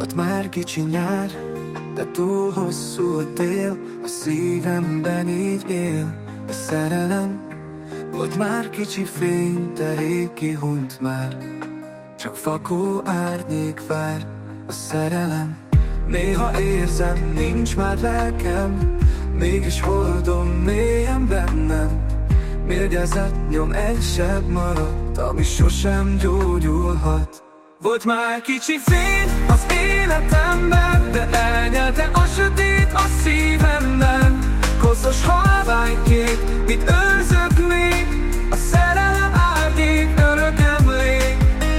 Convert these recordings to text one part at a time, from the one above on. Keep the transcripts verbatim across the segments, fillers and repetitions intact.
Volt már kicsi nyár, de túl hosszú a tél, a szívemben így él a szerelem. Volt már kicsi fény, de rég kihunyt már, csak fakó árnyék vár a szerelem. Néha érzem, nincs már lelkem, mégis hordom mélyen bennem. Mérgezett nyom egy seb maradt, ami sosem gyógyulhat. Volt már kicsi fény az életemben, de elnyelte a sötét a szívemben. Koszos halványkép, mit őrzök még, a szerelem árnyék, örök emlék.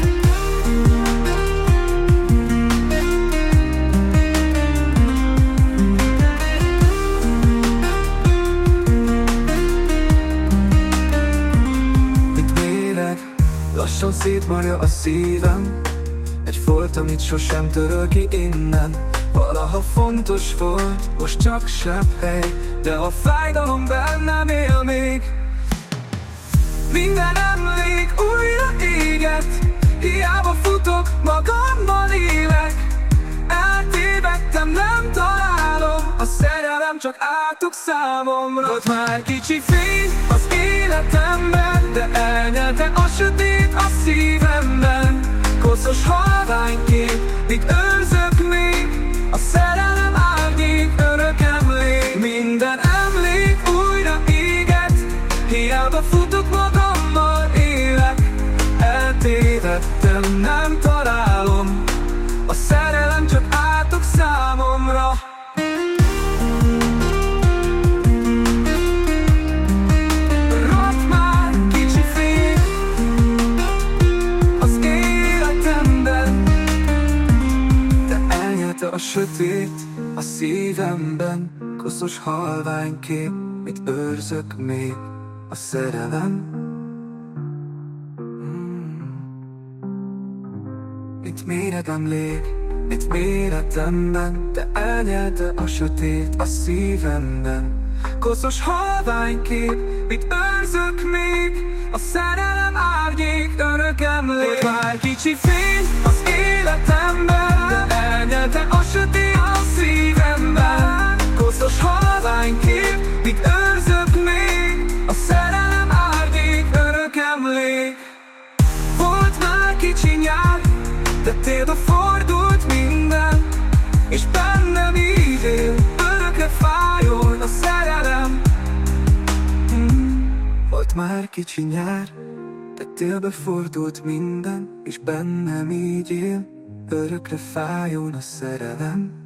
Mit méreg, lassan szétmarja a szívem. Egy folt, amit sosem töröl ki innen. Valaha fontos volt, most csak sebb hely, de a fájdalom bennem él még. Minden emlék újra éget, hiába futok, magammal élek. Eltévedtem, nem találom, a szerelem csak átok számomra. Volt már kicsi fény az életemben, de elnyelte a sötét a szívemben. Koszos halványkép, mit őrzök még, a szerelem árnyék, örök emlék. Minden emlék újra éget, hiába futok, magammal élek. Eltévedtem, nem találom, a szerelem csak átok számomra. Rott már kicsi fény az életemben, de elnyelte a sötét a szívemben. Koszos halványkép, mit őrzök még, a szerelem. hmm. Mit méret emlék, mit méretemben, de elnyelte a sötét a szívemben. Koszos halványkép, mit őrzök még, a szerelem árnyék, örök emlék. Volt már kicsi fény az életemben, de elnyelte a sötét a szívemben. Koszos halványkép, mit őrzök még, a szerelem árnyék, örök emlék. Volt már kicsi nyár, de térbe fordult minden, és bennem így él, örökre fájjon a szerelem. hmm. Volt már kicsi nyár, de térbe fordult minden, és bennem így él, örökre fájjon a szerelem.